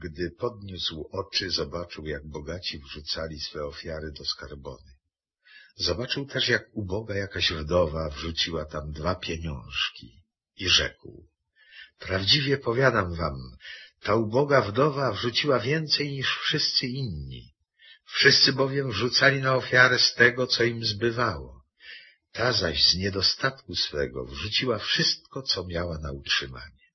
Gdy podniósł oczy, zobaczył, jak bogaci wrzucali swe ofiary do skarbony. Zobaczył też, jak uboga jakaś wdowa wrzuciła tam 2 pieniążki i rzekł: prawdziwie powiadam wam, ta uboga wdowa wrzuciła więcej niż wszyscy inni. Wszyscy bowiem wrzucali na ofiarę z tego, co im zbywało. Ta zaś z niedostatku swego wrzuciła wszystko, co miała na utrzymanie.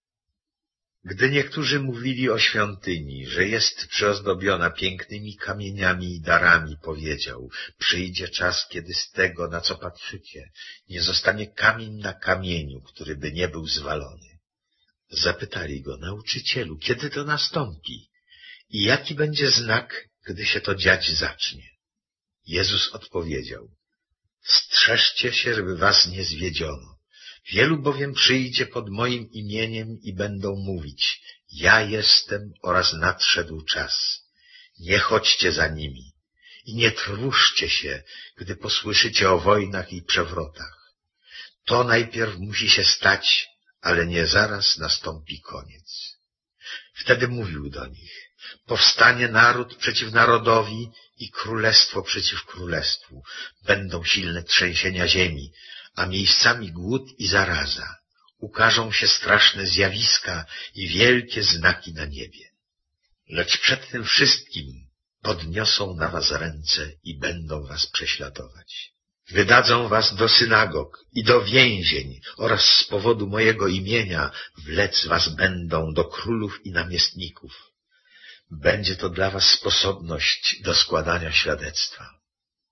Gdy niektórzy mówili o świątyni, że jest przyozdobiona pięknymi kamieniami i darami, powiedział: przyjdzie czas, kiedy z tego, na co patrzycie, nie zostanie kamień na kamieniu, który by nie był zwalony. Zapytali go: nauczycielu, kiedy to nastąpi i jaki będzie znak, gdy się to dziać zacznie? Jezus odpowiedział: strzeżcie się, żeby was nie zwiedziono. Wielu bowiem przyjdzie pod moim imieniem i będą mówić: ja jestem oraz nadszedł czas. Nie chodźcie za nimi i nie trwóżcie się, gdy posłyszycie o wojnach i przewrotach. To najpierw musi się stać, ale nie zaraz nastąpi koniec. Wtedy mówił do nich: powstanie naród przeciw narodowi i królestwo przeciw królestwu. Będą silne trzęsienia ziemi, a miejscami głód i zaraza. Ukażą się straszne zjawiska i wielkie znaki na niebie. Lecz przed tym wszystkim podniosą na was ręce i będą was prześladować. Wydadzą was do synagog i do więzień oraz z powodu mojego imienia wlec was będą do królów i namiestników. Będzie to dla was sposobność do składania świadectwa.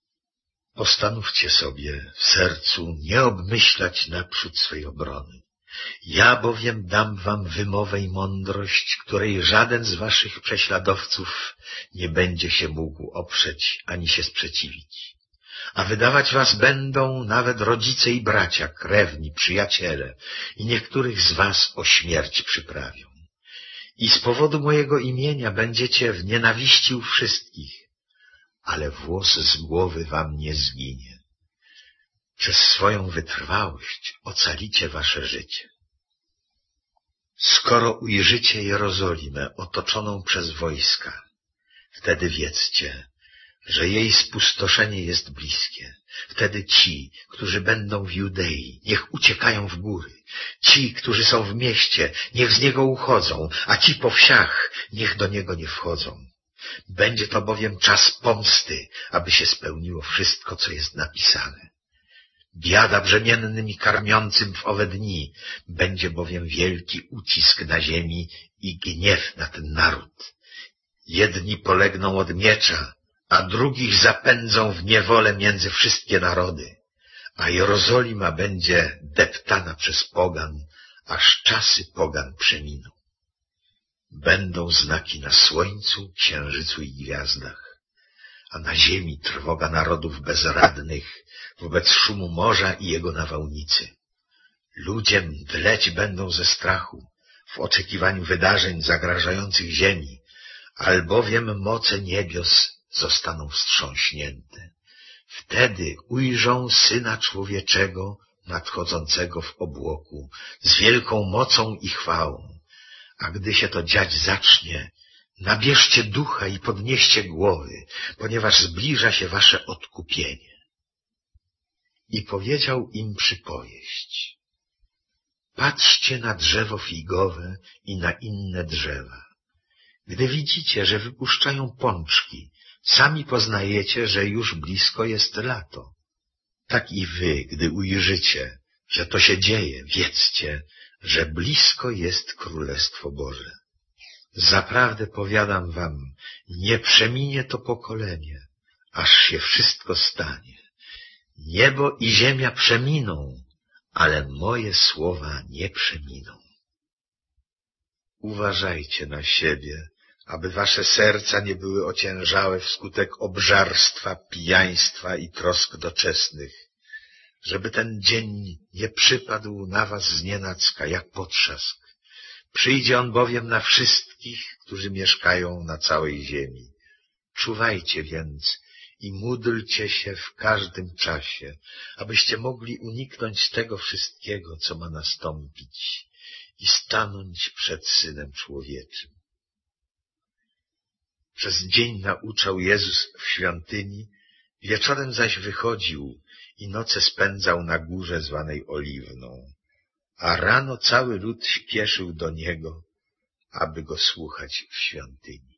Postanówcie sobie w sercu nie obmyślać naprzód swej obrony. Ja bowiem dam wam wymowę i mądrość, której żaden z waszych prześladowców nie będzie się mógł oprzeć ani się sprzeciwić. A wydawać was będą nawet rodzice i bracia, krewni, przyjaciele i niektórych z was o śmierć przyprawią. I z powodu mojego imienia będziecie w nienawiści u wszystkich, ale włos z głowy wam nie zginie. Przez swoją wytrwałość ocalicie wasze życie. Skoro ujrzycie Jerozolimę otoczoną przez wojska, wtedy wiedzcie, że jej spustoszenie jest bliskie. Wtedy ci, którzy będą w Judei, niech uciekają w góry. Ci, którzy są w mieście, niech z niego uchodzą, a ci po wsiach, niech do niego nie wchodzą. Będzie to bowiem czas pomsty, aby się spełniło wszystko, co jest napisane. Biada brzemiennym i karmiącym w owe dni, będzie bowiem wielki ucisk na ziemi i gniew na ten naród. Jedni polegną od miecza, a drugich zapędzą w niewolę między wszystkie narody, a Jerozolima będzie deptana przez pogan, aż czasy pogan przeminą. Będą znaki na słońcu, księżycu i gwiazdach, a na ziemi trwoga narodów bezradnych wobec szumu morza i jego nawałnicy. Ludzie mdleć będą ze strachu w oczekiwaniu wydarzeń zagrażających ziemi, albowiem moce niebios zostaną wstrząśnięte. Wtedy ujrzą Syna Człowieczego nadchodzącego w obłoku z wielką mocą i chwałą. A gdy się to dziać zacznie, nabierzcie ducha i podnieście głowy, ponieważ zbliża się wasze odkupienie. I powiedział im przypowieść. Patrzcie na drzewo figowe i na inne drzewa. Gdy widzicie, że wypuszczają pączki, sami poznajecie, że już blisko jest lato. Tak i wy, gdy ujrzycie, że to się dzieje, wiedzcie, że blisko jest Królestwo Boże. Zaprawdę powiadam wam, nie przeminie to pokolenie, aż się wszystko stanie. Niebo i ziemia przeminą, ale moje słowa nie przeminą. Uważajcie na siebie, aby wasze serca nie były ociężałe wskutek obżarstwa, pijaństwa i trosk doczesnych, żeby ten dzień nie przypadł na was znienacka jak potrzask. Przyjdzie on bowiem na wszystkich, którzy mieszkają na całej ziemi. Czuwajcie więc i módlcie się w każdym czasie, abyście mogli uniknąć tego wszystkiego, co ma nastąpić i stanąć przed Synem Człowieczym. Przez dzień nauczał Jezus w świątyni, wieczorem zaś wychodził i noce spędzał na górze zwanej Oliwną, a rano cały lud śpieszył do Niego, aby Go słuchać w świątyni.